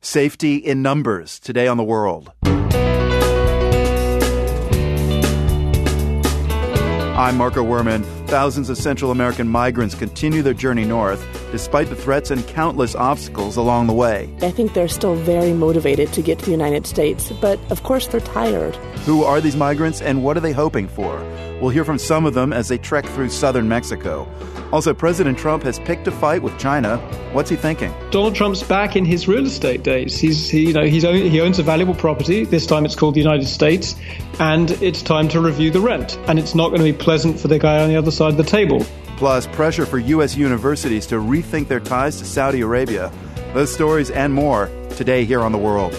Safety in numbers, today on The World. I'm Marco Werman. Thousands of Central American migrants continue their journey north, despite the threats and countless obstacles along the way. I think they're still very motivated to get to the United States, but of course they're tired. Who are these migrants and what are they hoping for? We'll hear from some of them as they trek through southern Mexico. Also, President Trump has picked a fight with China. What's he thinking? Donald Trump's back in his real estate days. He owns a valuable property. This time it's called the United States, and it's time to review the rent. And it's not going to be pleasant for the guy on the other side of the table. Plus, pressure for U.S. universities to rethink their ties to Saudi Arabia. Those stories and more today here on The World.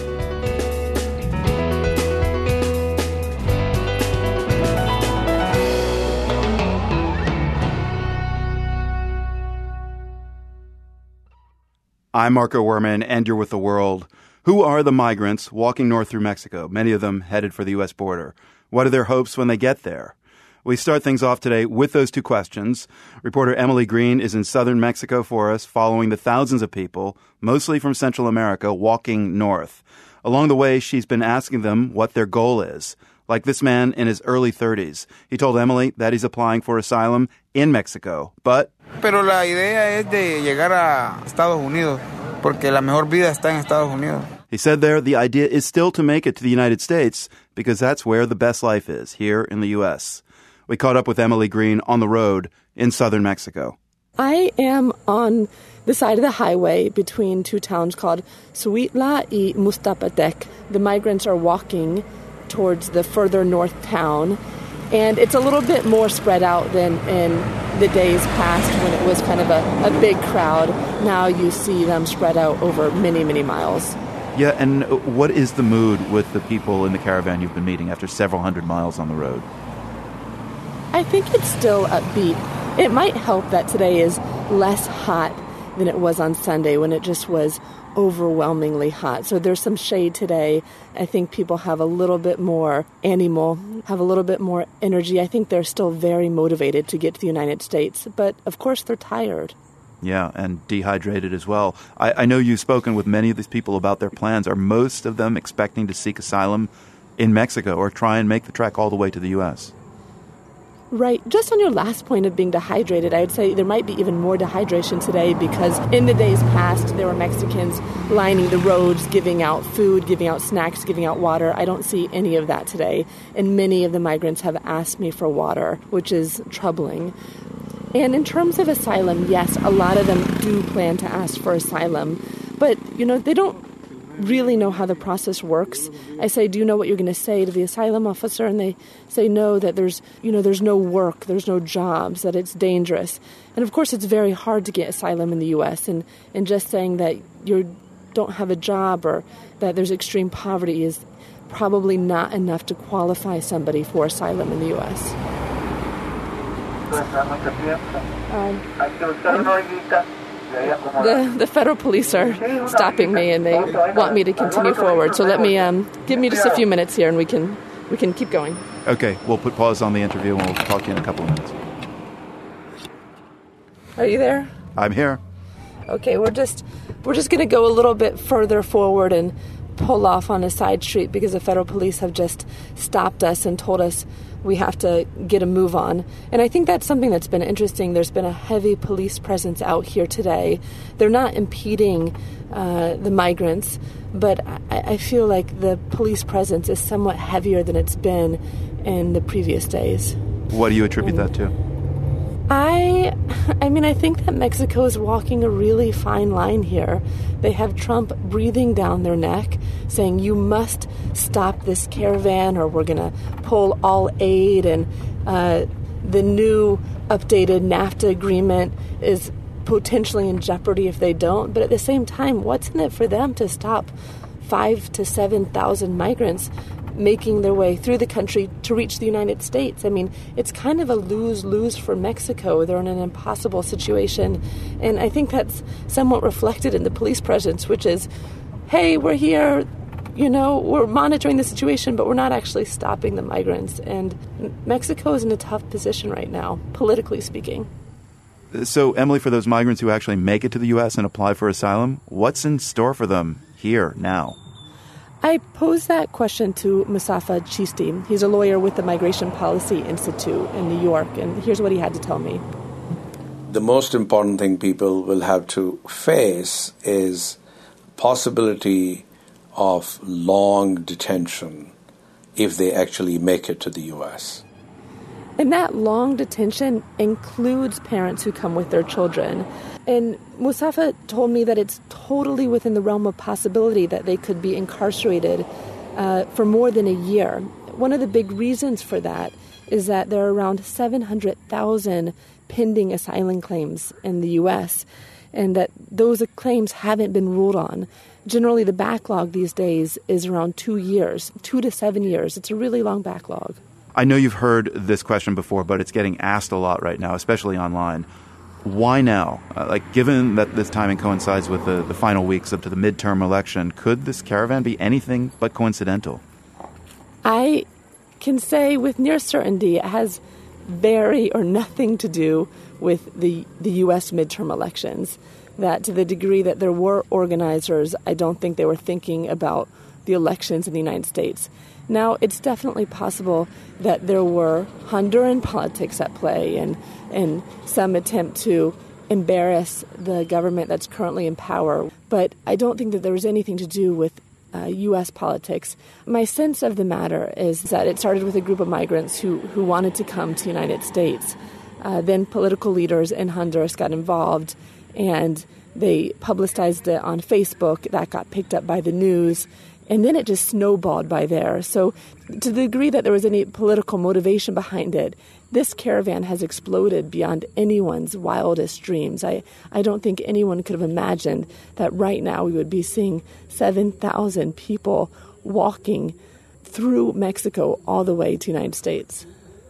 I'm Marco Werman, and you're with The World. Who are the migrants walking north through Mexico, many of them headed for the U.S. border? What are their hopes when they get there? We start things off today with those two questions. Reporter Emily Green is in southern Mexico for us, following the thousands of people, mostly from Central America, walking north. Along the way, she's been asking them what their goal is. Like this man in his early 30s. He told Emily that he's applying for asylum in Mexico, but... Pero la idea es de llegar a Estados Unidos, porque la mejor vida está en Estados Unidos. He said there the idea is still to make it to the United States because that's where the best life is, here in the U.S. We caught up with Emily Green on the road in southern Mexico. I am on the side of the highway between two towns called Suitla y Mustapatec. The migrants are walking towards the further north town, and it's a little bit more spread out than in the days past when it was kind of a big crowd. Now you see them spread out over many, many miles. Yeah, and what is the mood with the people in the caravan you've been meeting after several hundred miles on the road? I think it's still upbeat. It might help that today is less hot than it was on Sunday when it just was overwhelmingly hot. So there's some shade today. I think people have a little bit more animal, have a little bit more energy. I think they're still very motivated to get to the United States, but of course they're tired. Yeah, and dehydrated as well. I know you've spoken with many of these people about their plans. Are most of them expecting to seek asylum in Mexico or try and make the trek all the way to the U.S.? Right. Just on your last point of being dehydrated, I would say there might be even more dehydration today because in the days past, there were Mexicans lining the roads, giving out food, giving out snacks, giving out water. I don't see any of that today. And many of the migrants have asked me for water, which is troubling. And in terms of asylum, yes, a lot of them do plan to ask for asylum. But, they don't really know how the process works. I say, do you know what you're going to say to the asylum officer? And they say no, that there's no work, there's no jobs, that it's dangerous. And of course, it's very hard to get asylum in the U.S. And just saying that you don't have a job or that there's extreme poverty is probably not enough to qualify somebody for asylum in the U.S. The federal police are stopping me and they want me to continue forward. So let me give me just a few minutes here and we can keep going. Okay, we'll put pause on the interview and we'll talk to you in a couple of minutes. Are you there? I'm here. Okay, we're just going to go a little bit further forward and pull off on a side street because the federal police have just stopped us and told us we have to get a move on. And I think that's something that's been interesting. There's been a heavy police presence out here today. They're not impeding the migrants, but I feel like the police presence is somewhat heavier than it's been in the previous days. What do you attribute that to? I think that Mexico is walking a really fine line here. They have Trump breathing down their neck, saying you must stop this caravan or we're going to pull all aid. And the new updated NAFTA agreement is potentially in jeopardy if they don't. But at the same time, what's in it for them to stop 5,000 to 7,000 migrants making their way through the country to reach the United States? I mean, it's kind of a lose-lose for Mexico. They're in an impossible situation. And I think that's somewhat reflected in the police presence, which is, hey, we're here, we're monitoring the situation, but we're not actually stopping the migrants. And Mexico is in a tough position right now, politically speaking. So, Emily, for those migrants who actually make it to the U.S. and apply for asylum, what's in store for them here now? I posed that question to Mustafa Chisti. He's a lawyer with the Migration Policy Institute in New York, and here's what he had to tell me. The most important thing people will have to face is possibility of long detention if they actually make it to the U.S. And that long detention includes parents who come with their children. And Mustafa told me that it's totally within the realm of possibility that they could be incarcerated for more than a year. One of the big reasons for that is that there are around 700,000 pending asylum claims in the U.S., and that those claims haven't been ruled on. Generally, the backlog these days is around 2 years, 2 to 7 years. It's a really long backlog. I know you've heard this question before, but it's getting asked a lot right now, especially online. Why now? Given that this timing coincides with the final weeks up to the midterm election, could this caravan be anything but coincidental? I can say with near certainty it has very or nothing to do with the U.S. midterm elections. That to the degree that there were organizers, I don't think they were thinking about the elections in the United States. Now, it's definitely possible that there were Honduran politics at play and some attempt to embarrass the government that's currently in power. But I don't think that there was anything to do with U.S. politics. My sense of the matter is that it started with a group of migrants who wanted to come to the United States. Then political leaders in Honduras got involved, and they publicized it on Facebook. That got picked up by the news. And then it just snowballed by there. So to the degree that there was any political motivation behind it, this caravan has exploded beyond anyone's wildest dreams. I don't think anyone could have imagined that right now we would be seeing 7,000 people walking through Mexico all the way to the United States.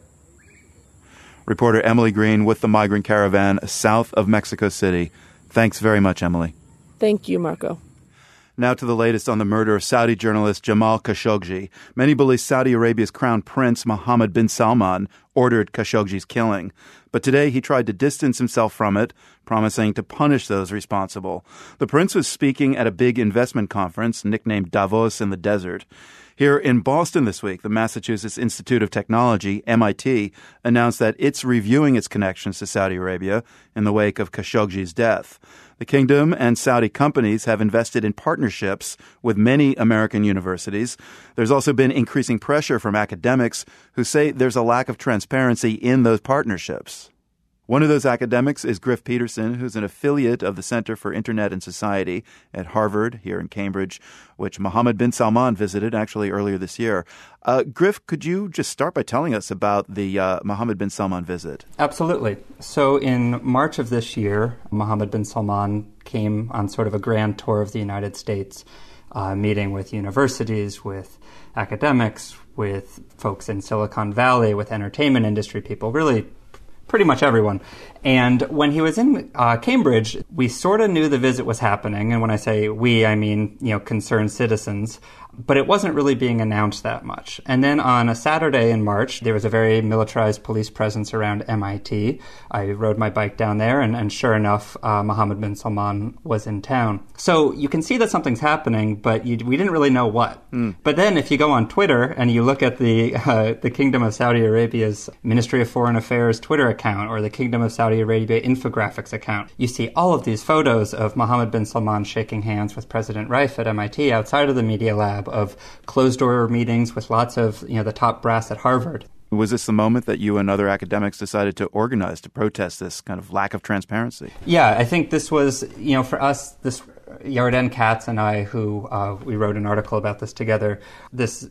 Reporter Emily Green with the Migrant Caravan south of Mexico City. Thanks very much, Emily. Thank you, Marco. Now to the latest on the murder of Saudi journalist Jamal Khashoggi. Many believe Saudi Arabia's crown prince, Mohammed bin Salman, ordered Khashoggi's killing. But today he tried to distance himself from it, promising to punish those responsible. The prince was speaking at a big investment conference nicknamed Davos in the Desert. Here in Boston this week, the Massachusetts Institute of Technology, MIT, announced that it's reviewing its connections to Saudi Arabia in the wake of Khashoggi's death. The kingdom and Saudi companies have invested in partnerships with many American universities. There's also been increasing pressure from academics who say there's a lack of transparency in those partnerships. One of those academics is Griff Peterson, who's an affiliate of the Center for Internet and Society at Harvard here in Cambridge, which Mohammed bin Salman visited actually earlier this year. Griff, could you just start by telling us about the Mohammed bin Salman visit? Absolutely. So in March of this year, Mohammed bin Salman came on sort of a grand tour of the United States, meeting with universities, with academics, with folks in Silicon Valley, with entertainment industry people, really pretty much everyone. And when he was in Cambridge, we sort of knew the visit was happening. And when I say we, I mean, concerned citizens. But it wasn't really being announced that much. And then on a Saturday in March, there was a very militarized police presence around MIT. I rode my bike down there, and sure enough, Mohammed bin Salman was in town. So you can see that something's happening, but we didn't really know what. But then if you go on Twitter and you look at the Kingdom of Saudi Arabia's Ministry of Foreign Affairs Twitter account or the Kingdom of Saudi Arabia infographics account, you see all of these photos of Mohammed bin Salman shaking hands with President Raif at MIT outside of the Media Lab, of closed-door meetings with lots of the top brass at Harvard. Was this the moment that you and other academics decided to organize to protest this kind of lack of transparency? Yeah, I think this was, for us, this Yarden Katz and I, who we wrote an article about this together, this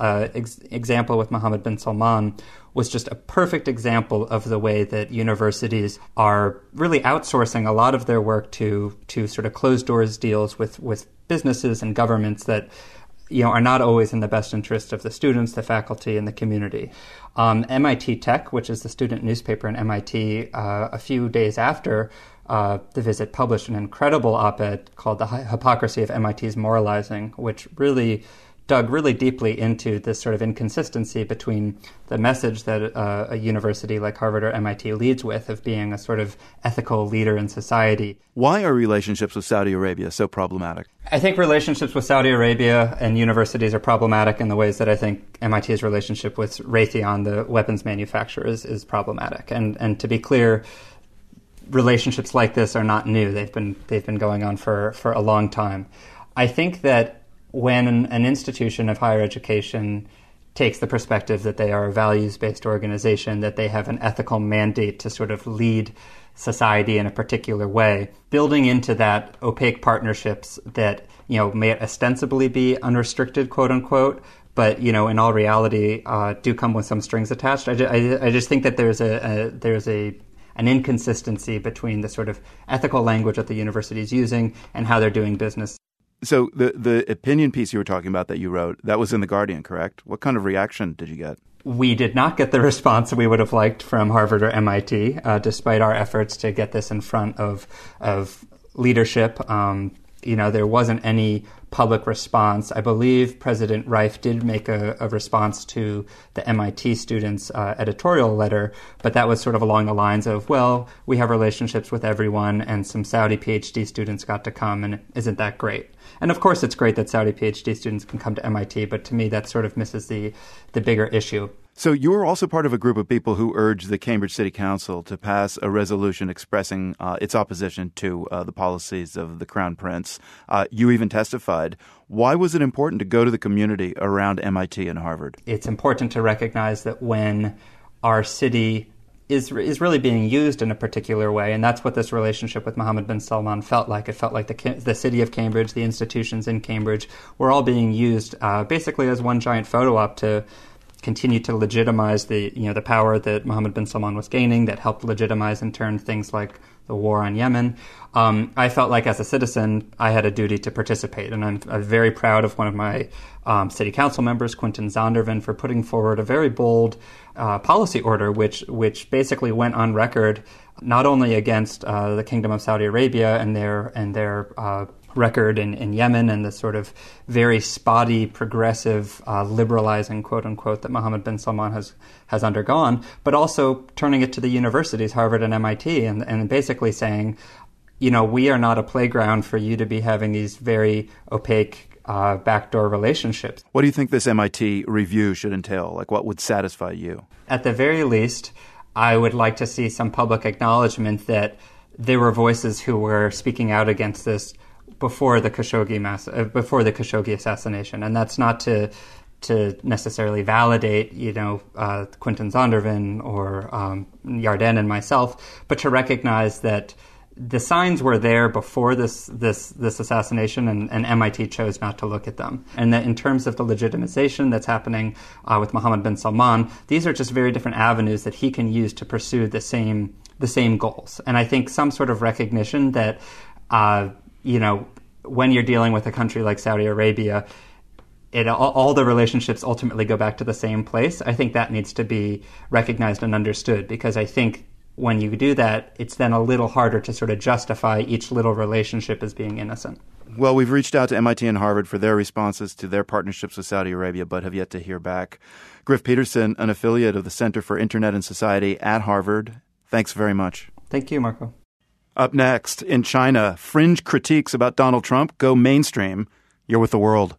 example with Mohammed bin Salman was just a perfect example of the way that universities are really outsourcing a lot of their work to sort of closed-doors deals with businesses and governments that are not always in the best interest of the students, the faculty, and the community. MIT Tech, which is the student newspaper in MIT, a few days after the visit published an incredible op-ed called The Hypocrisy of MIT's Moralizing, which really dug really deeply into this sort of inconsistency between the message that a university like Harvard or MIT leads with of being a sort of ethical leader in society. Why are relationships with Saudi Arabia so problematic? I think relationships with Saudi Arabia and universities are problematic in the ways that I think MIT's relationship with Raytheon, the weapons manufacturer, is problematic. And to be clear, relationships like this are not new. They've been going on for a long time. I think that when an institution of higher education takes the perspective that they are a values-based organization, that they have an ethical mandate to sort of lead society in a particular way, building into that opaque partnerships that, may ostensibly be unrestricted, quote unquote, but, in all reality, do come with some strings attached. I just think that there's an inconsistency between the sort of ethical language that the university is using and how they're doing business. So the opinion piece you were talking about that you wrote, that was in The Guardian, correct? What kind of reaction did you get? We did not get the response we would have liked from Harvard or MIT, despite our efforts to get this in front of leadership. There wasn't any public response. I believe President Reif did make a response to the MIT students' editorial letter, but that was sort of along the lines of, well, we have relationships with everyone, and some Saudi PhD students got to come, and isn't that great? And of course, it's great that Saudi PhD students can come to MIT, but to me, that sort of misses the bigger issue. So you were also part of a group of people who urged the Cambridge City Council to pass a resolution expressing its opposition to the policies of the Crown Prince. You even testified. Why was it important to go to the community around MIT and Harvard? It's important to recognize that when our city is really being used in a particular way, and that's what this relationship with Mohammed bin Salman felt like. It felt like the city of Cambridge, the institutions in Cambridge, were all being used basically as one giant photo op to continue to legitimize the power that Mohammed bin Salman was gaining, that helped legitimize in turn things like the war on Yemen. I felt like as a citizen, I had a duty to participate, and I'm very proud of one of my city council members, Quinton Zondervan, for putting forward a very bold policy order, which basically went on record not only against the Kingdom of Saudi Arabia and their record in Yemen and the sort of very spotty, progressive, liberalizing, quote unquote, that Mohammed bin Salman has undergone, but also turning it to the universities, Harvard and MIT, and basically saying, we are not a playground for you to be having these very opaque backdoor relationships. What do you think this MIT review should entail? Like, what would satisfy you? At the very least, I would like to see some public acknowledgement that there were voices who were speaking out against this before the Khashoggi assassination, and that's not to necessarily validate, Quinton Zondervan or Yarden and myself, but to recognize that the signs were there before this assassination, and MIT chose not to look at them. And that in terms of the legitimization that's happening with Mohammed bin Salman, these are just very different avenues that he can use to pursue the same goals. And I think some sort of recognition that, when you're dealing with a country like Saudi Arabia, all the relationships ultimately go back to the same place. I think that needs to be recognized and understood, because I think when you do that, it's then a little harder to sort of justify each little relationship as being innocent. Well, we've reached out to MIT and Harvard for their responses to their partnerships with Saudi Arabia, but have yet to hear back. Griff Peterson, an affiliate of the Center for Internet and Society at Harvard, thanks very much. Thank you, Marco. Up next, in China, fringe critiques about Donald Trump go mainstream. You're with The World.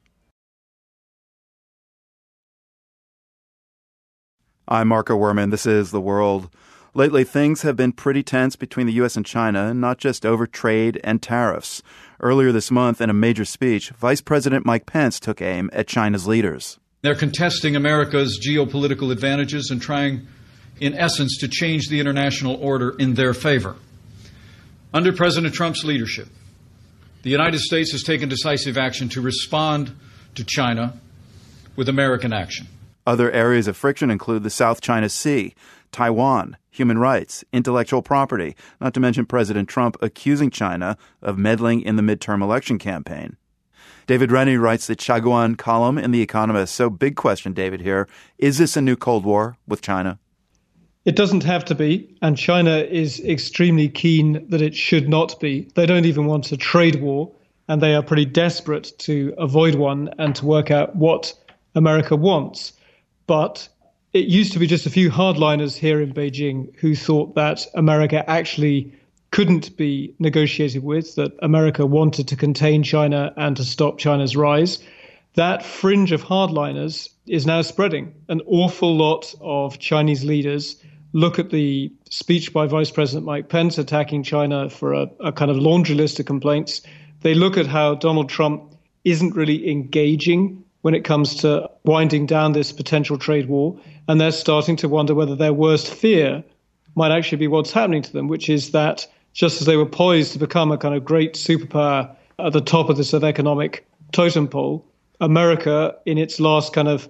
I'm Marco Werman. This is The World. Lately, things have been pretty tense between the U.S. and China, not just over trade and tariffs. Earlier this month, in a major speech, Vice President Mike Pence took aim at China's leaders. They're contesting America's geopolitical advantages and trying, in essence, to change the international order in their favor. Under President Trump's leadership, the United States has taken decisive action to respond to China with American action. Other areas of friction include the South China Sea, Taiwan, human rights, intellectual property, not to mention President Trump accusing China of meddling in the midterm election campaign. David Rennie writes the Chaguan column in The Economist. So big question, David, here. Is this a new Cold War with China? It doesn't have to be, and China is extremely keen that it should not be. They don't even want a trade war. and they are pretty desperate to avoid one and to work out what America wants. But it used to be just a few hardliners here in Beijing who thought that America actually couldn't be negotiated with, that America wanted to contain China and to stop China's rise. That fringe of hardliners is now spreading. An awful lot of Chinese leaders look at the speech by Vice President Mike Pence attacking China for a kind of laundry list of complaints. They look at how Donald Trump isn't really engaging when it comes to winding down this potential trade war, and they're starting to wonder whether their worst fear might actually be what's happening to them, which is that just as they were poised to become a kind of great superpower at the top of this economic totem pole, America, in its last kind of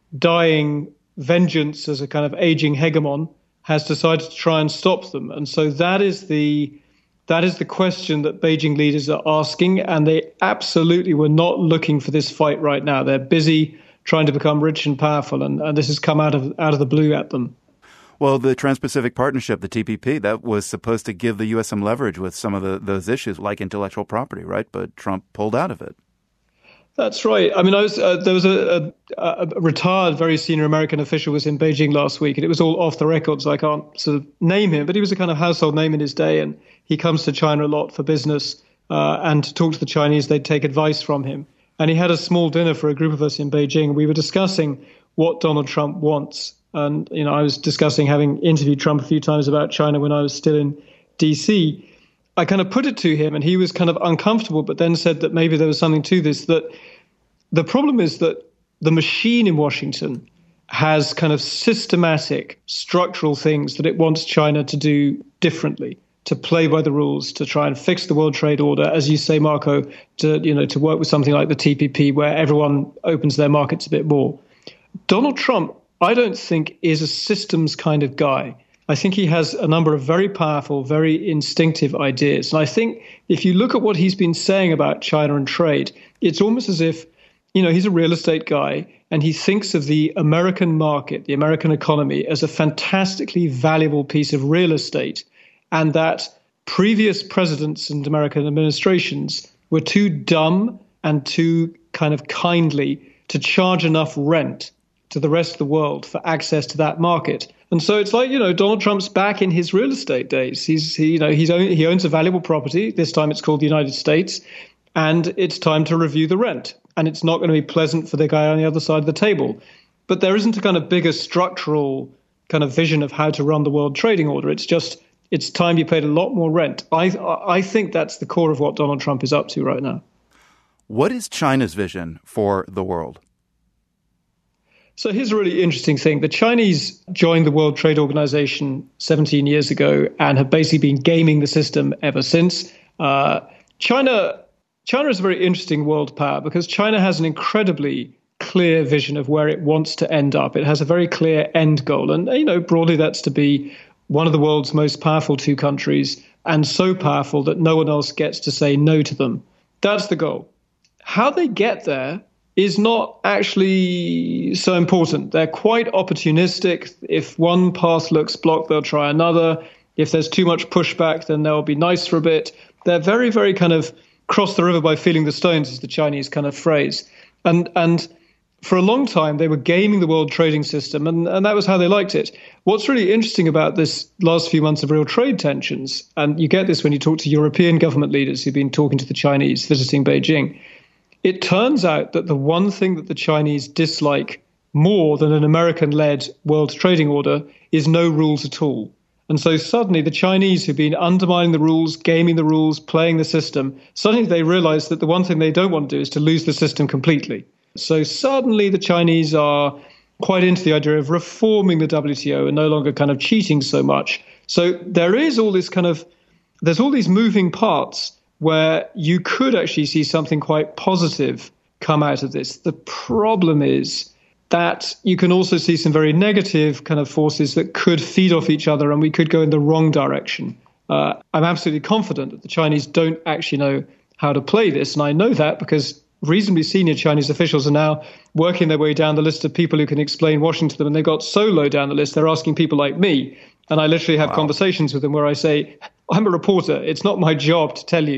dying vengeance as a kind of aging hegemon, has decided to try and stop them. And so that is the question that Beijing leaders are asking, and they absolutely were not looking for this fight right now. They're busy trying to become rich and powerful, and this has come out of the blue at them. Well, the Trans-Pacific Partnership, the TPP, that was supposed to give the U.S. some leverage with some of those issues like intellectual property, right? But Trump pulled out of it. That's right. I mean, there was a retired, very senior American official was in Beijing last week, and it was all off the record, so I can't sort of name him, but he was a kind of household name in his day, and he comes to China a lot for business and to talk to the Chinese. They'd take advice from him. And he had a small dinner for a group of us in Beijing. We were discussing what Donald Trump wants. And, I was discussing having interviewed Trump a few times about China when I was still in D.C. I kind of put it to him, and he was kind of uncomfortable, but then said that maybe there was something to this, that the problem is that the machine in Washington has kind of systematic structural things that it wants China to do differently, to play by the rules, to try and fix the World Trade Order, as you say, Marco, to work with something like the TPP where everyone opens their markets a bit more. Donald Trump, I don't think, is a systems kind of guy. I think he has a number of very powerful, very instinctive ideas. And I think if you look at what he's been saying about China and trade, it's almost as if, he's a real estate guy and he thinks of the American market, the American economy, as a fantastically valuable piece of real estate, and that previous presidents and American administrations were too dumb and too kind of kindly to charge enough rent to the rest of the world for access to that market. And so it's like, Donald Trump's back in his real estate days. He owns a valuable property. This time it's called the United States, and it's time to review the rent. And it's not going to be pleasant for the guy on the other side of the table. But there isn't a kind of bigger structural kind of vision of how to run the world trading order. It's just, it's time you paid a lot more rent. I think that's the core of what Donald Trump is up to right now. What is China's vision for the world? So here's a really interesting thing. The Chinese joined the World Trade Organization 17 years ago and have basically been gaming the system ever since. China is a very interesting world power because China has an incredibly clear vision of where it wants to end up. It has a very clear end goal. And, broadly, that's to be one of the world's most powerful two countries, and so powerful that no one else gets to say no to them. That's the goal. How they get there is not actually so important. They're quite opportunistic. If one path looks blocked, they'll try another. If there's too much pushback, then they'll be nice for a bit. They're very, very kind of cross the river by feeling the stones, is the Chinese kind of phrase. And for a long time, they were gaming the world trading system, and that was how they liked it. What's really interesting about this last few months of real trade tensions, and you get this when you talk to European government leaders who've been talking to the Chinese visiting Beijing, it turns out that the one thing that the Chinese dislike more than an American-led world trading order is no rules at all. And so suddenly the Chinese, who've been undermining the rules, gaming the rules, playing the system, suddenly they realize that the one thing they don't want to do is to lose the system completely. So suddenly the Chinese are quite into the idea of reforming the WTO and no longer kind of cheating so much. So there is all this there's all these moving parts where you could actually see something quite positive come out of this. The problem is that you can also see some very negative kind of forces that could feed off each other, and we could go in the wrong direction. I'm absolutely confident that the Chinese don't actually know how to play this, and I know that because reasonably senior Chinese officials are now working their way down the list of people who can explain Washington to them, and they got so low down the list, they're asking people like me, and I literally have conversations with them where I say, I'm a reporter. It's not my job to tell you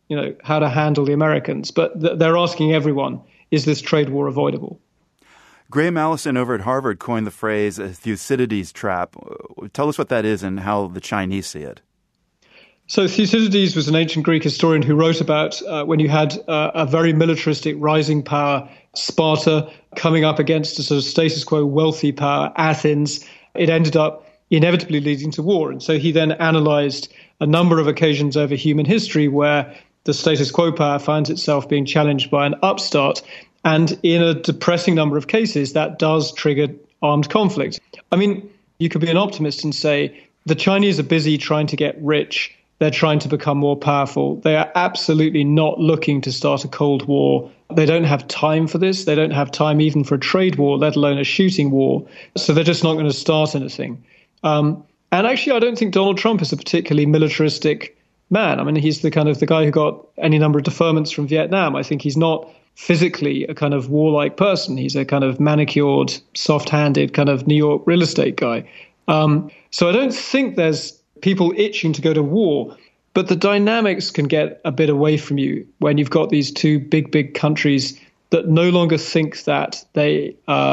how to handle the Americans. But they're asking everyone, is this trade war avoidable? Graham Allison over at Harvard coined the phrase a Thucydides trap. Tell us what that is and how the Chinese see it. So Thucydides was an ancient Greek historian who wrote about when you had a very militaristic rising power, Sparta, coming up against a sort of status quo wealthy power, Athens. It ended up inevitably leading to war. And so he then analyzed a number of occasions over human history where the status quo power finds itself being challenged by an upstart. And in a depressing number of cases, that does trigger armed conflict. I mean, you could be an optimist and say the Chinese are busy trying to get rich. They're trying to become more powerful. They are absolutely not looking to start a Cold War. They don't have time for this. They don't have time even for a trade war, let alone a shooting war. So they're just not going to start anything. And actually, I don't think Donald Trump is a particularly militaristic man. I mean, he's the kind of the guy who got any number of deferments from Vietnam. I think he's not physically a kind of warlike person. He's a kind of manicured, soft-handed kind of New York real estate guy. So I don't think there's people itching to go to war, but the dynamics can get a bit away from you when you've got these two big countries that no longer think that they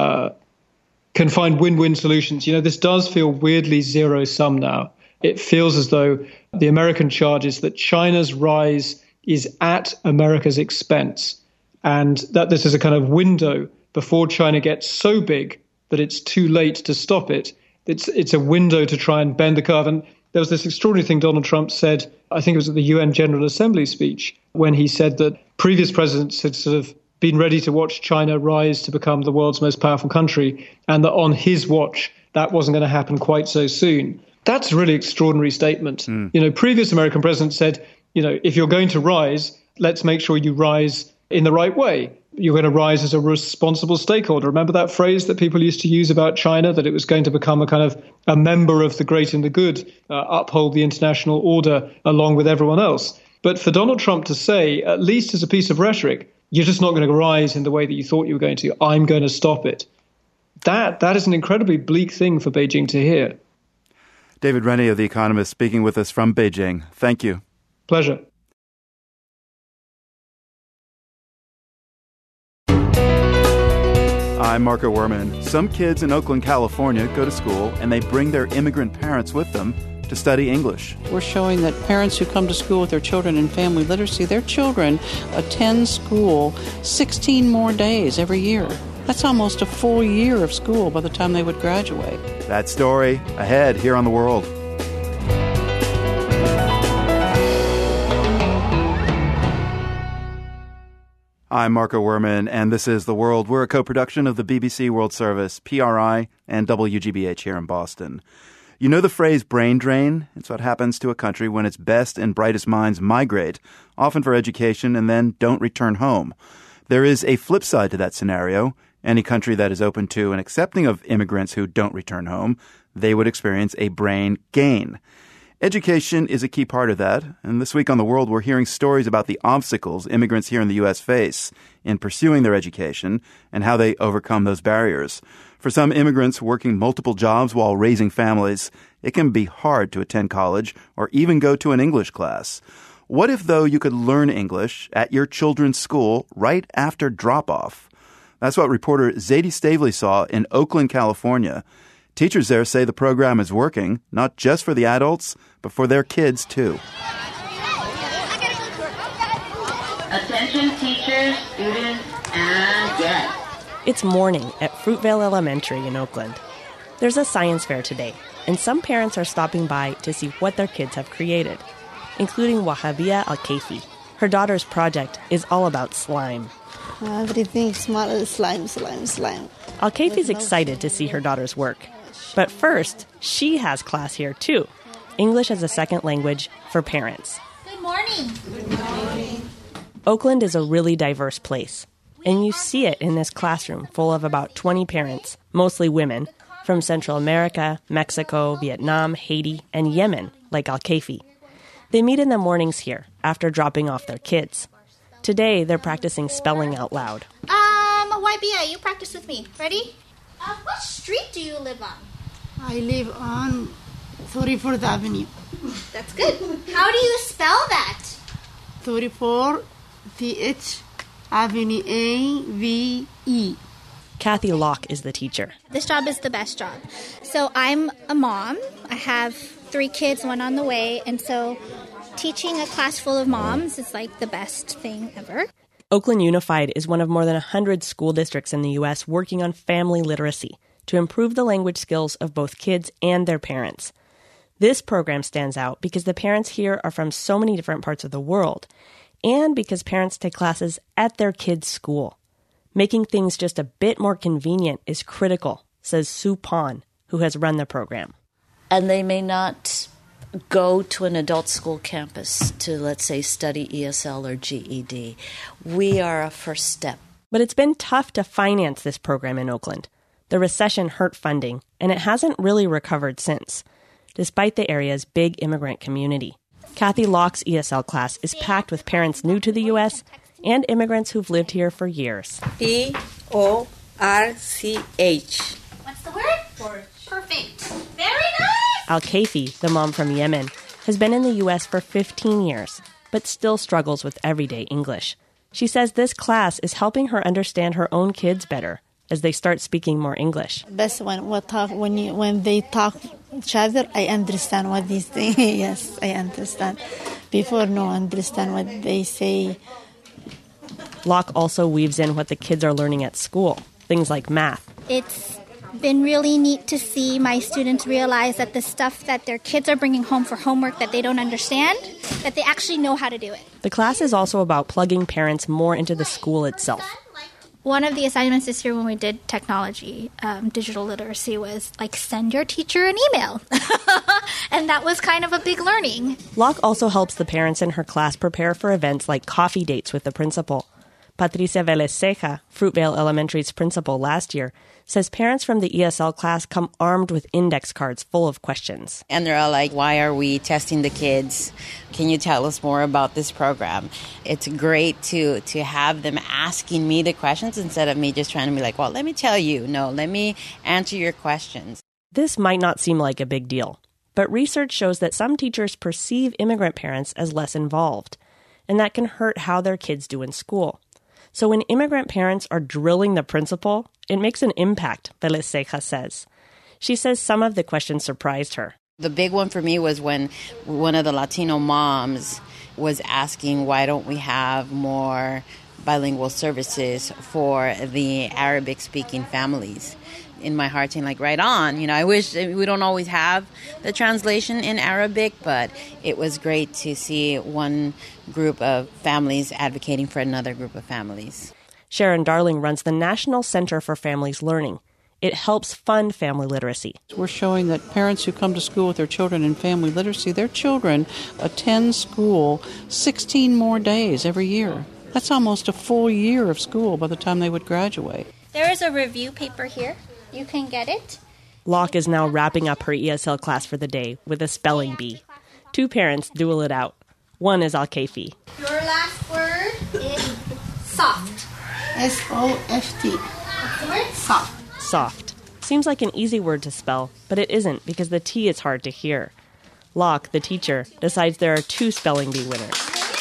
can find win-win solutions. This does feel weirdly zero-sum now. It feels as though the American charge is that China's rise is at America's expense, and that this is a kind of window before China gets so big that it's too late to stop it. It's a window to try and bend the curve. And there was this extraordinary thing Donald Trump said, I think it was at the UN General Assembly speech, when he said that previous presidents had sort of been ready to watch China rise to become the world's most powerful country, and that on his watch, that wasn't going to happen quite so soon. That's a really extraordinary statement. Previous American presidents said, if you're going to rise, let's make sure you rise in the right way. You're going to rise as a responsible stakeholder. Remember that phrase that people used to use about China, that it was going to become a kind of a member of the great and the good, uphold the international order along with everyone else. But for Donald Trump to say, at least as a piece of rhetoric, you're just not going to rise in the way that you thought you were going to, I'm going to stop it. That is an incredibly bleak thing for Beijing to hear. David Rennie of The Economist speaking with us from Beijing. Thank you. Pleasure. I'm Marco Werman. Some kids in Oakland, California go to school and they bring their immigrant parents with them to study English. We're showing that parents who come to school with their children in family literacy, their children attend school 16 more days every year. That's almost a full year of school by the time they would graduate. That story ahead here on The World. I'm Marco Werman, and this is The World. We're a co-production of the BBC World Service, PRI, and WGBH here in Boston. You know the phrase brain drain? It's what happens to a country when its best and brightest minds migrate, often for education, and then don't return home. There is a flip side to that scenario. Any country that is open to and accepting of immigrants who don't return home, they would experience a brain gain. Education is a key part of that, and this week on The World, we're hearing stories about the obstacles immigrants here in the U.S. face in pursuing their education and how they overcome those barriers. For some immigrants working multiple jobs while raising families, it can be hard to attend college or even go to an English class. What if, though, you could learn English at your children's school right after drop-off? That's what reporter Zadie Stavely saw in Oakland, California. Teachers there say the program is working, not just for the adults, but for their kids, too. Attention teachers, students, and guests. It's morning at Fruitvale Elementary in Oakland. There's a science fair today, and some parents are stopping by to see what their kids have created, including Wahabia Al-Kaifi. Her daughter's project is all about slime. Everything smells slime. Al-Kaifi's excited to see her daughter's work. But first, she has class here too. English as a second language for parents. Good morning. Good morning. Oakland is a really diverse place. And you see it in this classroom full of about 20 parents, mostly women, from Central America, Mexico, Vietnam, Haiti, and Yemen, like Al-Kaifi. They meet in the mornings here after dropping off their kids. Today, they're practicing spelling out loud. YBI, you practice with me. Ready? What street do you live on? I live on 34th Avenue. That's good. How do you spell that? 34 TH Avenue AVE. Kathy Locke is the teacher. This job is the best job. So I'm a mom. I have 3 kids, one on the way. And so teaching a class full of moms is like the best thing ever. Oakland Unified is one of more than 100 school districts in the U.S. working on family literacy to improve the language skills of both kids and their parents. This program stands out because the parents here are from so many different parts of the world, and because parents take classes at their kids' school. Making things just a bit more convenient is critical, says Sue Pon, who has run the program. And they may not go to an adult school campus to, let's say, study ESL or GED. We are a first step. But it's been tough to finance this program in Oakland. The recession hurt funding, and it hasn't really recovered since, despite the area's big immigrant community. Kathy Locke's ESL class is packed with parents new to the U.S. and immigrants who've lived here for years. PORCH. What's the word? Perfect. Very nice! Al-Kaifi, the mom from Yemen, has been in the U.S. for 15 years, but still struggles with everyday English. She says this class is helping her understand her own kids better as they start speaking more English. Best when they talk each other, I understand what they say. Yes, I understand. Before, no, understand what they say. Locke also weaves in what the kids are learning at school, things like math. It's been really neat to see my students realize that the stuff that their kids are bringing home for homework that they don't understand, that they actually know how to do it. The class is also about plugging parents more into the school itself. One of the assignments this year when we did technology, digital literacy, was like send your teacher an email. And that was kind of a big learning. Locke also helps the parents in her class prepare for events like coffee dates with the principal. Patricia Velez Ceja, Fruitvale Elementary's principal last year, says parents from the ESL class come armed with index cards full of questions. And they're all like, why are we testing the kids? Can you tell us more about this program? It's great to have them asking me the questions instead of me just trying to be like, well, let me tell you. No, let me answer your questions. This might not seem like a big deal, but research shows that some teachers perceive immigrant parents as less involved, and that can hurt how their kids do in school. So when immigrant parents are drilling the principal, it makes an impact, Velez Ceja says. She says some of the questions surprised her. The big one for me was when one of the Latino moms was asking, why don't we have more bilingual services for the Arabic-speaking families? In my heart, saying like, right on. I wish we don't always have the translation in Arabic, but it was great to see one group of families advocating for another group of families. Sharon Darling runs the National Center for Families Learning. It helps fund family literacy. We're showing that parents who come to school with their children in family literacy, their children attend school 16 more days every year. That's almost a full year of school by the time they would graduate. There is a review paper here. You can get it. Locke is now wrapping up her ESL class for the day with a spelling bee. 2 parents duel it out. One is Al-Kaifi. Your last word is soft. S-O-F-T. What's the word? Soft. Soft. Seems like an easy word to spell, but it isn't because the T is hard to hear. Locke, the teacher, decides there are 2 spelling bee winners.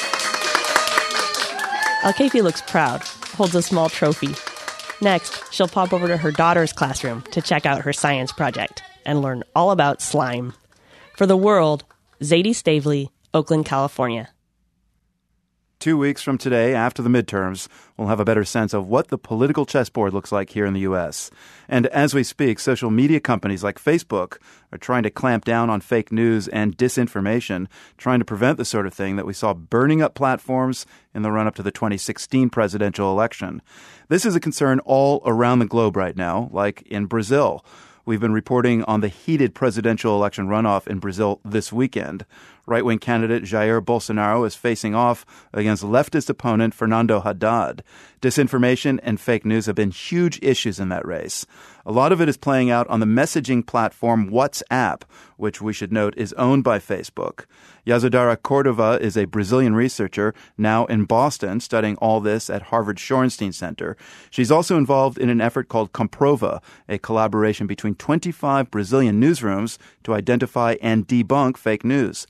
Al-Kaifi looks proud, holds a small trophy. Next, she'll pop over to her daughter's classroom to check out her science project and learn all about slime. For The World, Zadie Stavely, Oakland, California. 2 weeks from today, after the midterms, we'll have a better sense of what the political chessboard looks like here in the U.S. And as we speak, social media companies like Facebook are trying to clamp down on fake news and disinformation, trying to prevent the sort of thing that we saw burning up platforms in the run-up to the 2016 presidential election. This is a concern all around the globe right now, like in Brazil. We've been reporting on the heated presidential election runoff in Brazil this weekend. Right-wing candidate Jair Bolsonaro is facing off against leftist opponent Fernando Haddad. Disinformation and fake news have been huge issues in that race. A lot of it is playing out on the messaging platform WhatsApp, which we should note is owned by Facebook. Yazidara Cordova is a Brazilian researcher now in Boston studying all this at Harvard Shorenstein Center. She's also involved in an effort called Comprova, a collaboration between 25 Brazilian newsrooms to identify and debunk fake news.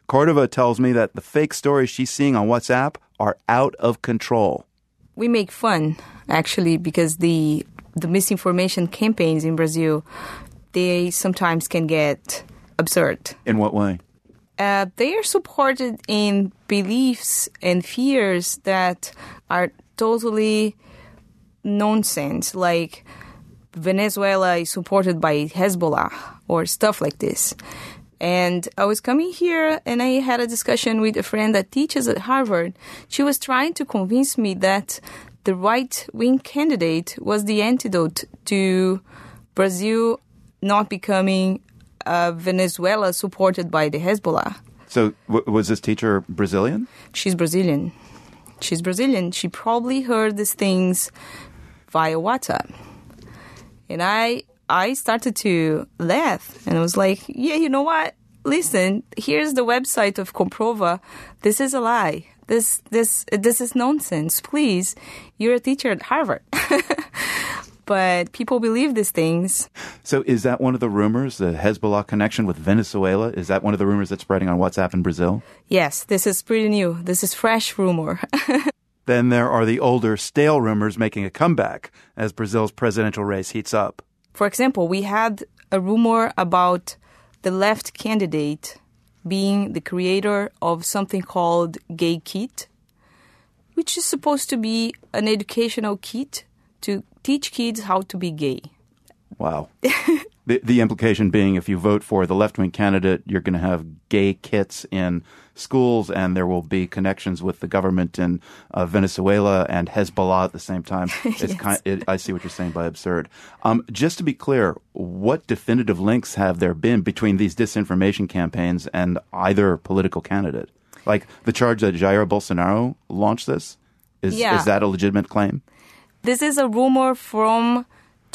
Cordova tells me that the fake stories she's seeing on WhatsApp are out of control. We make fun, actually, because the misinformation campaigns in Brazil, they sometimes can get absurd. In what way? They are supported in beliefs and fears that are totally nonsense, like Venezuela is supported by Hezbollah or stuff like this. And I was coming here and I had a discussion with a friend that teaches at Harvard. She was trying to convince me that the right-wing candidate was the antidote to Brazil not becoming Venezuela supported by the Hezbollah. So was this teacher Brazilian? She's Brazilian. She probably heard these things via WhatsApp. And I started to laugh. And I was like, yeah, you know what? Listen, here's the website of Comprova. This is a lie. This is nonsense. Please, you're a teacher at Harvard. But people believe these things. So is that one of the rumors, the Hezbollah connection with Venezuela? Is that one of the rumors that's spreading on WhatsApp in Brazil? Yes, this is pretty new. This is fresh rumor. Then there are the older, stale rumors making a comeback as Brazil's presidential race heats up. For example, we had a rumor about the left candidate being the creator of something called Gay Kit, which is supposed to be an educational kit to teach kids how to be gay. Wow. The implication being if you vote for the left-wing candidate, you're going to have gay kits in schools and there will be connections with the government in Venezuela and Hezbollah at the same time. It's Yes. I see what you're saying by absurd. Just to be clear, what definitive links have there been between these disinformation campaigns and either political candidate? Like the charge that Jair Bolsonaro launched this? Is that a legitimate claim? This is a rumor from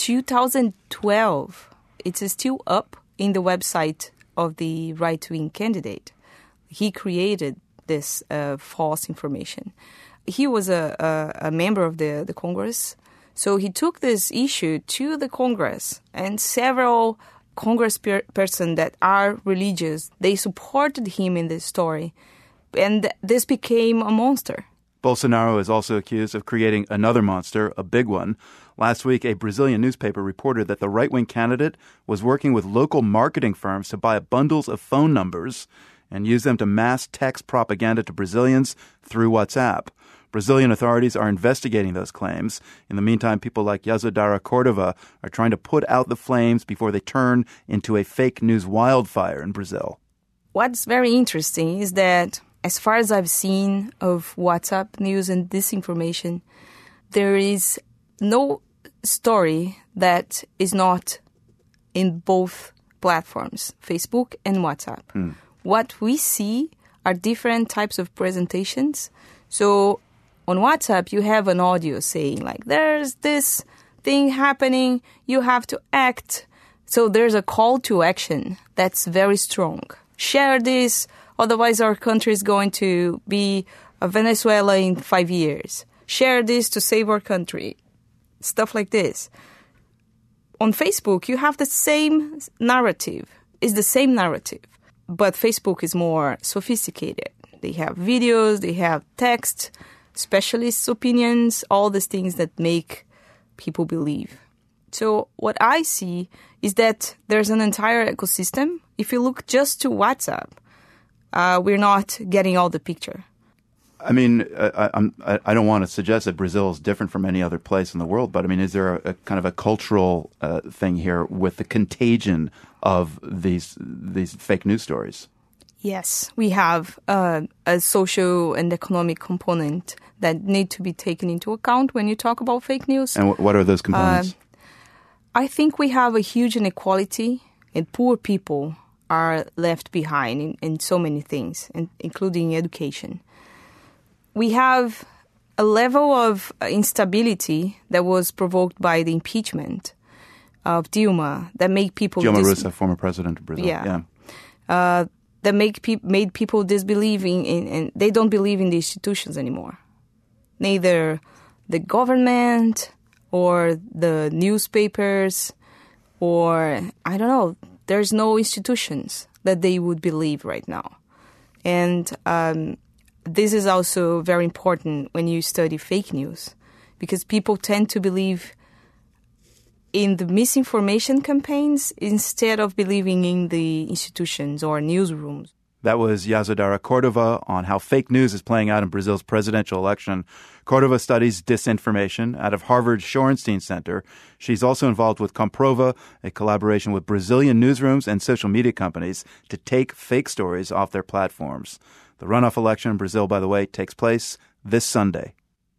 2012. It's still up in the website of the right-wing candidate. He created this false information. He was a member of the Congress, so he took this issue to the Congress, and several Congress persons that are religious, they supported him in this story, and this became a monster. Bolsonaro is also accused of creating another monster, a big one. Last week, a Brazilian newspaper reported that the right-wing candidate was working with local marketing firms to buy bundles of phone numbers and use them to mass text propaganda to Brazilians through WhatsApp. Brazilian authorities are investigating those claims. In the meantime, people like Yazidara Cordova are trying to put out the flames before they turn into a fake news wildfire in Brazil. What's very interesting is that as far as I've seen of WhatsApp news and disinformation, there is no story that is not in both platforms, Facebook and WhatsApp. What we see are different types of presentations. So on WhatsApp, you have an audio saying like, there's this thing happening, you have to act. So there's a call to action that's very strong. Share this, otherwise our country is going to be a Venezuela in 5 years. Share this to save our country. Stuff like this. On Facebook, you have the same narrative. It's the same narrative. But Facebook is more sophisticated. They have videos, they have text, specialists' opinions, all these things that make people believe. So what I see is that there's an entire ecosystem. If you look just to WhatsApp, we're not getting all the picture. I mean, I don't want to suggest that Brazil is different from any other place in the world, but I mean, is there a kind of a cultural thing here with the contagion of these fake news stories? Yes, we have a social and economic component that need to be taken into account when you talk about fake news. And what are those components? I think we have a huge inequality, and poor people are left behind in so many things, including education. We have a level of instability that was provoked by the impeachment of Dilma that made people... Dilma Rousseff, former president of Brazil. Yeah. That made people disbelieve in they don't believe in the institutions anymore. Neither the government or the newspapers or, I don't know, there's no institutions that they would believe right now. And this is also very important when you study fake news, because people tend to believe in the misinformation campaigns instead of believing in the institutions or newsrooms. That was Yazidara Cordova on how fake news is playing out in Brazil's presidential election. Cordova studies disinformation out of Harvard's Shorenstein Center. She's also involved with Comprova, a collaboration with Brazilian newsrooms and social media companies to take fake stories off their platforms. The runoff election in Brazil, by the way, takes place this Sunday.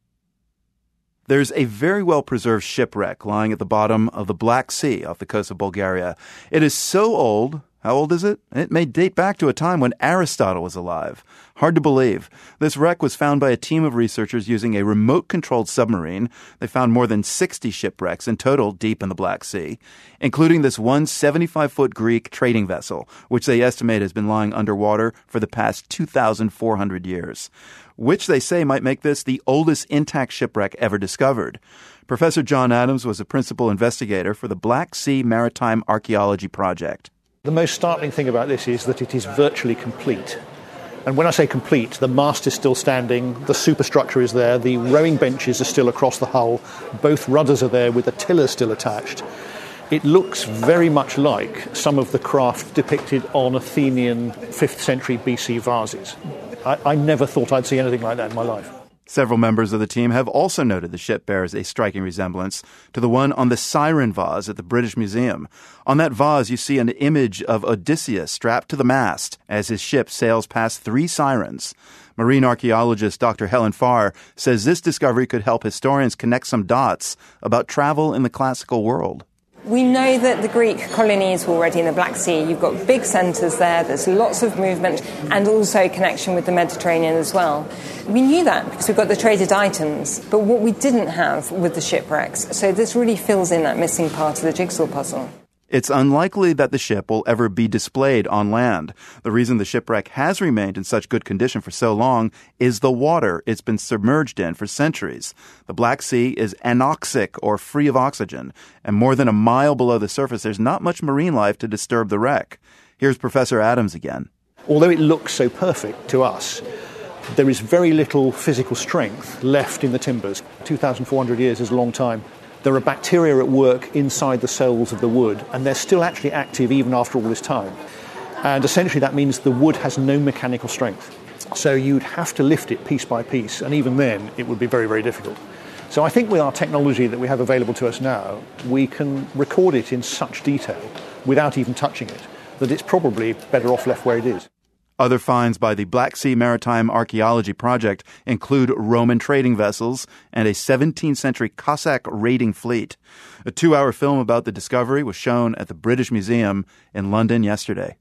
There's a very well-preserved shipwreck lying at the bottom of the Black Sea off the coast of Bulgaria. It is so old. How old is it? It may date back to a time when Aristotle was alive. Hard to believe. This wreck was found by a team of researchers using a remote-controlled submarine. They found more than 60 shipwrecks in total deep in the Black Sea, including this one 75-foot Greek trading vessel, which they estimate has been lying underwater for the past 2,400 years, which they say might make this the oldest intact shipwreck ever discovered. Professor John Adams was a principal investigator for the Black Sea Maritime Archaeology Project. The most startling thing about this is that it is virtually complete. And when I say complete, the mast is still standing, the superstructure is there, the rowing benches are still across the hull, both rudders are there with the tiller still attached. It looks very much like some of the craft depicted on Athenian 5th century BC vases. I never thought I'd see anything like that in my life. Several members of the team have also noted the ship bears a striking resemblance to the one on the Siren vase at the British Museum. On that vase, you see an image of Odysseus strapped to the mast as his ship sails past 3 sirens. Marine archaeologist Dr. Helen Farr says this discovery could help historians connect some dots about travel in the classical world. We know that the Greek colonies were already in the Black Sea. You've got big centres there, there's lots of movement and also connection with the Mediterranean as well. We knew that because we've got the traded items, but what we didn't have with the shipwrecks. So this really fills in that missing part of the jigsaw puzzle. It's unlikely that the ship will ever be displayed on land. The reason the shipwreck has remained in such good condition for so long is the water it's been submerged in for centuries. The Black Sea is anoxic, or free of oxygen, and more than a mile below the surface, there's not much marine life to disturb the wreck. Here's Professor Adams again. Although it looks so perfect to us, there is very little physical strength left in the timbers. 2,400 years is a long time. There are bacteria at work inside the cells of the wood, and they're still actually active even after all this time. And essentially that means the wood has no mechanical strength. So you'd have to lift it piece by piece, and even then it would be very, very difficult. So I think with our technology that we have available to us now, we can record it in such detail without even touching it, that it's probably better off left where it is. Other finds by the Black Sea Maritime Archaeology Project include Roman trading vessels and a 17th century Cossack raiding fleet. A 2-hour film about the discovery was shown at the British Museum in London yesterday.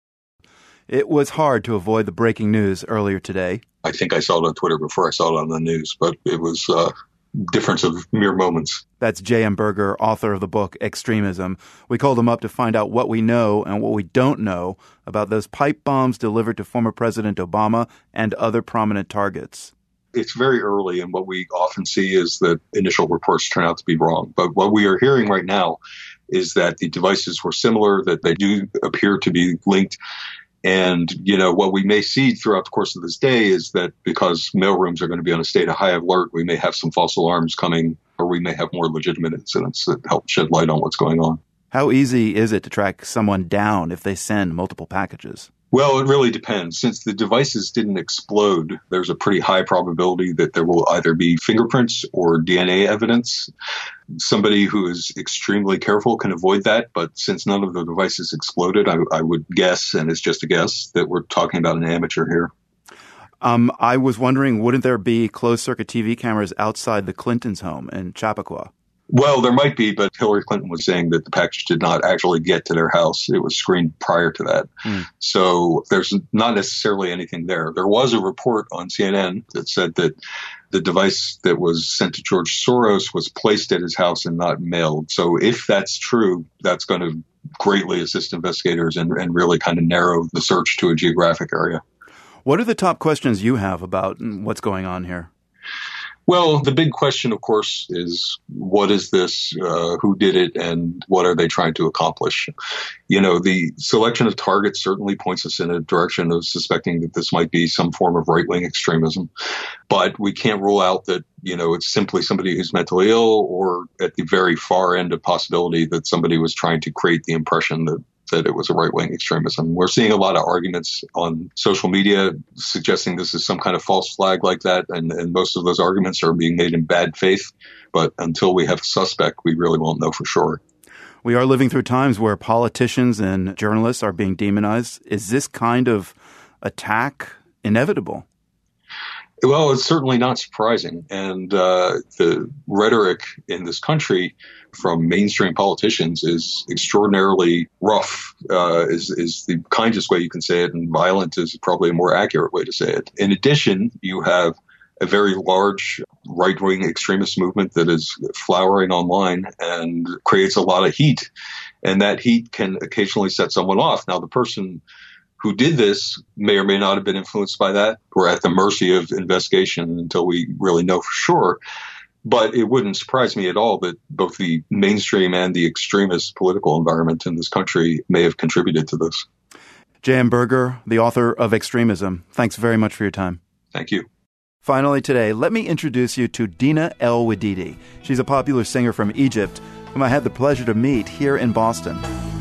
It was hard to avoid the breaking news earlier today. I think I saw it on Twitter before I saw it on the news, but it was difference of mere moments. That's J.M. Berger, author of the book Extremism. We called him up to find out what we know and what we don't know about those pipe bombs delivered to former President Obama and other prominent targets. It's very early, and what we often see is that initial reports turn out to be wrong. But what we are hearing right now is that the devices were similar, that they do appear to be linked. And, what we may see throughout the course of this day is that because mailrooms are going to be on a state of high alert, we may have some false alarms coming, or we may have more legitimate incidents that help shed light on what's going on. How easy is it to track someone down if they send multiple packages? Well, it really depends. Since the devices didn't explode, there's a pretty high probability that there will either be fingerprints or DNA evidence. Somebody who is extremely careful can avoid that, but since none of the devices exploded, I would guess, and it's just a guess, that we're talking about an amateur here. I was wondering, wouldn't there be closed-circuit TV cameras outside the Clintons' home in Chappaqua? Well, there might be, but Hillary Clinton was saying that the package did not actually get to their house. It was screened prior to that. So there's not necessarily anything there. There was a report on CNN that said that the device that was sent to George Soros was placed at his house and not mailed. So if that's true, that's going to greatly assist investigators and really kind of narrow the search to a geographic area. What are the top questions you have about what's going on here? Well, the big question, of course, is what is this, who did it, and what are they trying to accomplish? The selection of targets certainly points us in a direction of suspecting that this might be some form of right-wing extremism. But we can't rule out that, it's simply somebody who's mentally ill, or at the very far end of possibility that somebody was trying to create the impression that it was a right-wing extremism. We're seeing a lot of arguments on social media suggesting this is some kind of false flag like that, and most of those arguments are being made in bad faith. But until we have a suspect, we really won't know for sure. We are living through times where politicians and journalists are being demonized. Is this kind of attack inevitable? Well, it's certainly not surprising. And the rhetoric in this country from mainstream politicians is extraordinarily rough, is the kindest way you can say it, and violent is probably a more accurate way to say it. In addition, you have a very large right-wing extremist movement that is flowering online and creates a lot of heat. And that heat can occasionally set someone off. Now, the person who did this may or may not have been influenced by that. We're at the mercy of investigation until we really know for sure. But it wouldn't surprise me at all that both the mainstream and the extremist political environment in this country may have contributed to this. J.M. Berger, the author of Extremism, thanks very much for your time. Thank you. Finally today, let me introduce you to Dina El Wedidi. She's a popular singer from Egypt, whom I had the pleasure to meet here in Boston.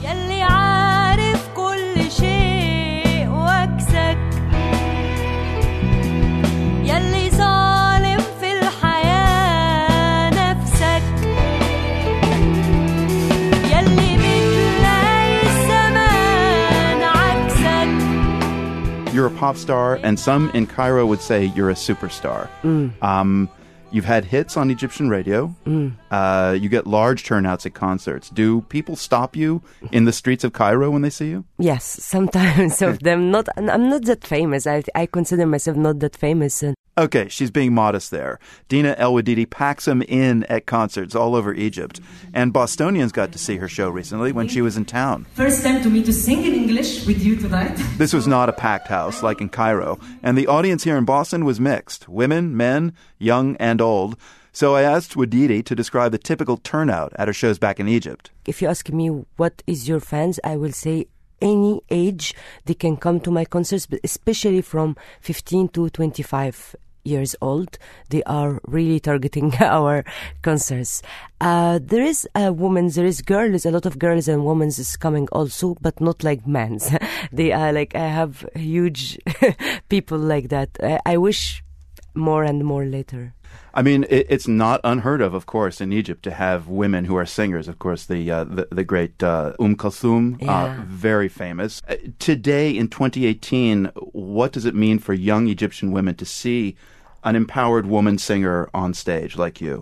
You're a pop star, and some in Cairo would say you're a superstar. You've had hits on Egyptian radio. You get large turnouts at concerts. Do people stop you in the streets of Cairo when they see you? Yes, sometimes of them. I'm not that famous. I consider myself not that famous. Okay, she's being modest there. Dina El Wedidi packs them in at concerts all over Egypt. And Bostonians got to see her show recently when she was in town. First time to me to sing in English with you tonight. This was not a packed house like in Cairo. And the audience here in Boston was mixed. Women, men, young and old. So I asked Wedidi to describe the typical turnout at her shows back in Egypt. If you ask me what is your fans, I will say any age they can come to my concerts, but especially from 15 to 25 years old. They are really targeting our concerts. There is a lot of girls and women is coming also, but not like men's. They are like, I have huge people like that. I wish more and more later. I mean, it's not unheard of course, in Egypt to have women who are singers. Of course, the great Kulthum, very famous. Today, in 2018, what does it mean for young Egyptian women to see an empowered woman singer on stage like you?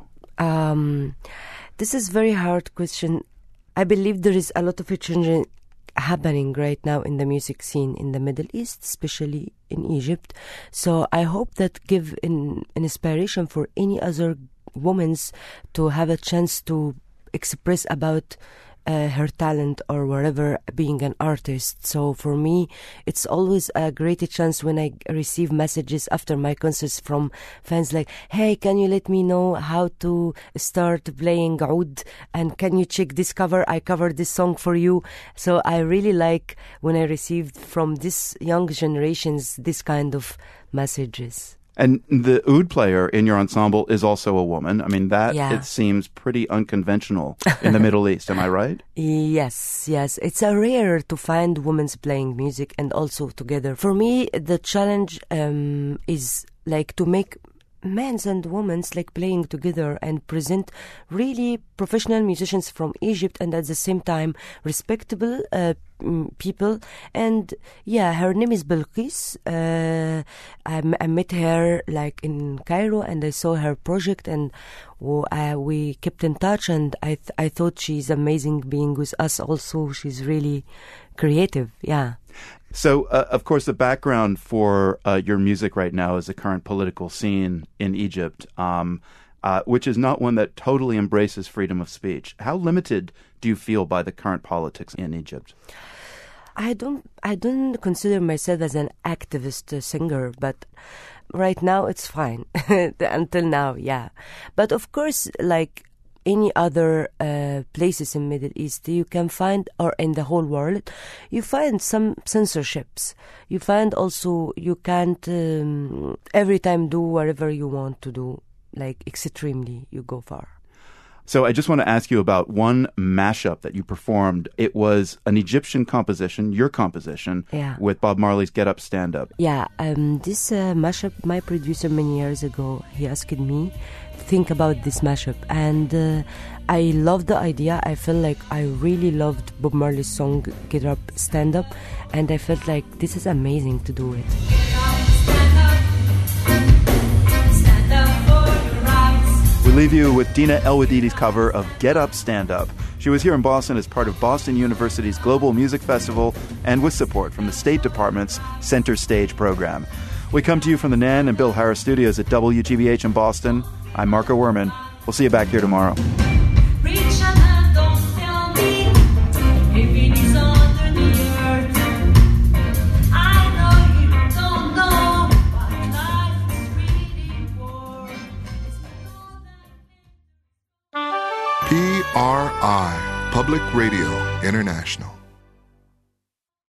This is a very hard question. I believe there is a lot of change happening right now in the music scene in the Middle East, especially in Egypt. So I hope that give an inspiration for any other women to have a chance to express about her talent or whatever, being an artist. So for me, it's always a great chance when I receive messages after my concerts from fans like, hey, can you let me know how to start playing oud? And can you check this cover? I covered this song for you. So I really like when I received from this young generations this kind of messages. And the oud player in your ensemble is also a woman. I mean, it seems pretty unconventional in the Middle East. Am I right? Yes. It's rare to find women playing music and also together. For me, the challenge is like to make men's and women's like playing together and present really professional musicians from Egypt and at the same time respectable people. And her name is Belkis. I met her like in Cairo and I saw her project and we kept in touch, and I thought she's amazing being with us also. She's really creative. So, of course, the background for your music right now is the current political scene in Egypt, which is not one that totally embraces freedom of speech. How limited do you feel by the current politics in Egypt? I don't consider myself as an activist singer, but right now it's fine. Until now, yeah. But of course, like any other places in Middle East, you can find, or in the whole world, you find some censorships. You find also you can't every time do whatever you want to do, like extremely, you go far. So I just want to ask you about one mashup that you performed. It was an Egyptian composition, your composition, with Bob Marley's Get Up, Stand Up. Yeah, this mashup, my producer many years ago, he asked me to think about this mashup. And I loved the idea. I felt like I really loved Bob Marley's song, Get Up, Stand Up. And I felt like this is amazing to do it. We leave you with Dina El-Wadidi's cover of Get Up, Stand Up. She was here in Boston as part of Boston University's Global Music Festival and with support from the State Department's Center Stage program. We come to you from the Nan and Bill Harris studios at WGBH in Boston. I'm Marco Werman. We'll see you back here tomorrow. PRI, Public Radio International.